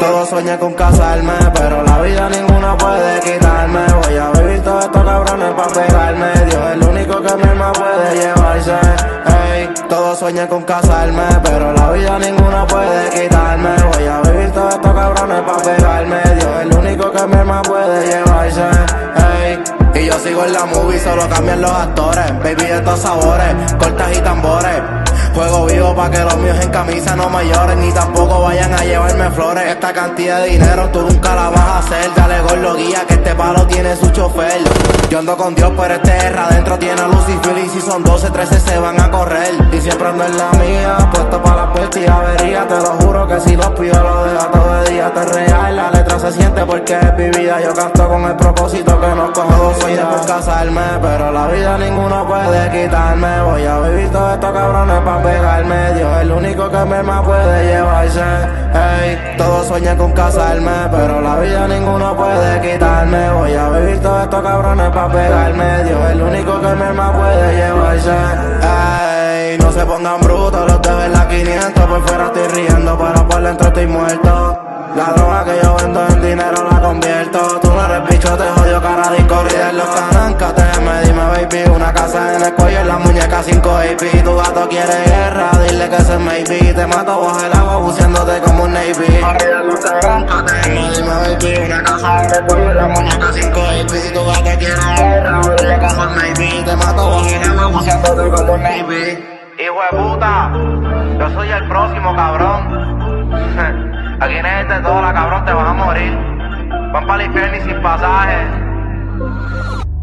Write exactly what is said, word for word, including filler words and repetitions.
todos sueñan con casarme, pero la vida ninguno puede quitarme. Voy a vivir todos estos cabrones pa' pegarme. Dios es el único que mi alma puede llevarse. Ey, todos sueñan con casarme, pero la vida ninguno puede quitarme. Voy a vivir todos estos cabrones pa' pegarme. Dios es el único que mi alma puede llevarse. Ey, y yo sigo en la movie, solo cambian los actores. Baby de estos sabores, cortas y tambores. Juego vivo pa' que los míos en camisa no me lloren, ni tampoco vayan a llevarme flores. Esta cantidad de dinero tú nunca la vas a hacer. Dale gordo guía que este palo tiene su chofer. Yo ando con Dios pero este R adentro tiene a Lucifer. Y si son doce, trece se van a correr. Y siempre ando en la mía, puesto pa' la puerta y avería. Te lo juro que si los pido lo dejo todo el día. Te es real, la letra se siente porque es vivida. Yo canto con el propósito que no cojo soy por casarme, pero la vida ninguno puede quitarme. Voy a vivir todos estos cabrones pa' pegarme. Dios es el único que mi alma puede llevarse. Ey, todos sueñan con casarme, pero la vida ninguno puede quitarme. Voy a vivir todos estos cabrones pa' pegarme. Dios es el único que mi alma puede llevarse. Ey, no se pongan brutos, los dejo en la quinientos. Por fuera estoy riendo, pero por dentro estoy muerto. La droga que yo vendo en dinero la convierto. Tú no eres bicho, te jodió cara de corrida en los canancas. Me dime baby, una casa en el cuello, en la muñeca cinco A P. Tu gato quiere guerra, dile que se maybe. Te mato bajo el agua buceándote como un Navy. Corrida en los canancas. Me dime baby, una casa en el cuello, en la muñeca cinco A P. Tu gato quiere guerra, dile que se maybe. Te mato bajo el agua buceándote como un Navy. Hijo de puta, yo soy el próximo cabrón. Aquí en este todo la cabrón te vas a morir. Van para el infierno y sin pasaje.